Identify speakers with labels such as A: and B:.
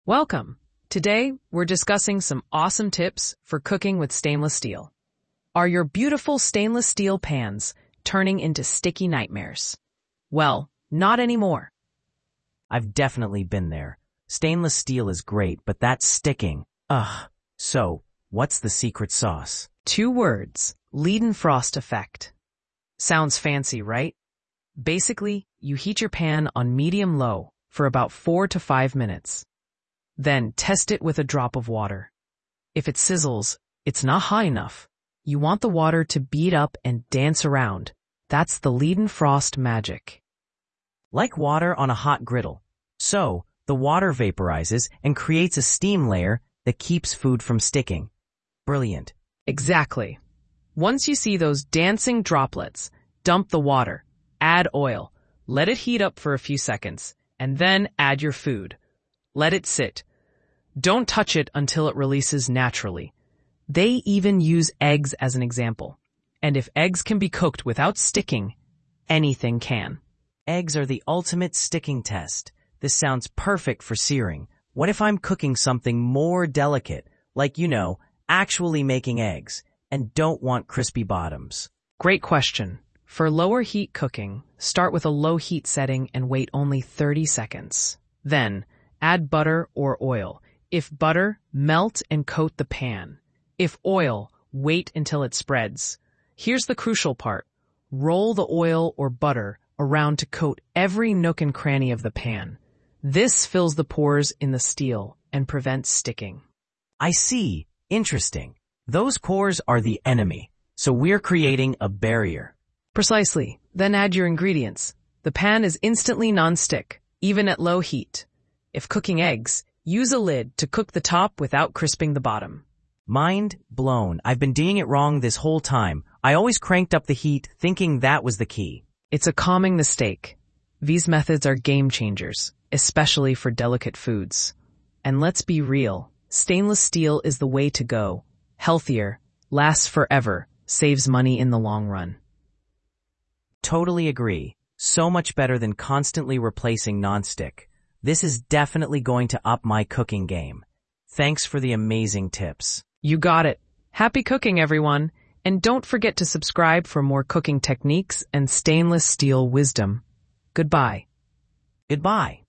A: Welcome. Today, we're discussing some awesome tips for cooking with stainless steel. Are your beautiful stainless steel pans turning into sticky nightmares? Well, not anymore.
B: I've definitely been there. Stainless steel is great, but that's sticking. Ugh. So, what's the secret sauce?
A: 2 words, Leidenfrost effect. Sounds fancy, right? Basically, you heat your pan on medium-low for about 4 to 5 minutes. Then test it with a drop of water. If it sizzles, it's not high enough. You want the water to beat up and dance around. That's the Leidenfrost magic.
B: Like water on a hot griddle. So, the water vaporizes and creates a steam layer that keeps food from sticking. Brilliant.
A: Exactly. Once you see those dancing droplets, dump the water, add oil, let it heat up for a few seconds, and then add your food. Let it sit. Don't touch it until it releases naturally. They even use eggs as an example. And if eggs can be cooked without sticking, anything can.
B: Eggs are the ultimate sticking test. This sounds perfect for searing. What if I'm cooking something more delicate, like, actually making eggs, and don't want crispy bottoms?
A: Great question. For lower heat cooking, start with a low heat setting and wait only 30 seconds. Then, add butter or oil. If butter, melt and coat the pan. If oil, wait until it spreads. Here's the crucial part. Roll the oil or butter around to coat every nook and cranny of the pan. This fills the pores in the steel and prevents sticking.
B: I see. Interesting. Those cores are the enemy, so we're creating a barrier.
A: Precisely. Then add your ingredients. The pan is instantly non-stick, even at low heat. If cooking eggs, use a lid to cook the top without crisping the bottom.
B: Mind blown. I've been doing it wrong this whole time. I always cranked up the heat thinking that was the key.
A: It's a common mistake. These methods are game changers, especially for delicate foods. And let's be real, stainless steel is the way to go. Healthier, lasts forever, saves money in the long run.
B: Totally agree. So much better than constantly replacing nonstick. This is definitely going to up my cooking game. Thanks for the amazing tips.
A: You got it. Happy cooking, everyone. And don't forget to subscribe for more cooking techniques and stainless steel wisdom. Goodbye.
B: Goodbye.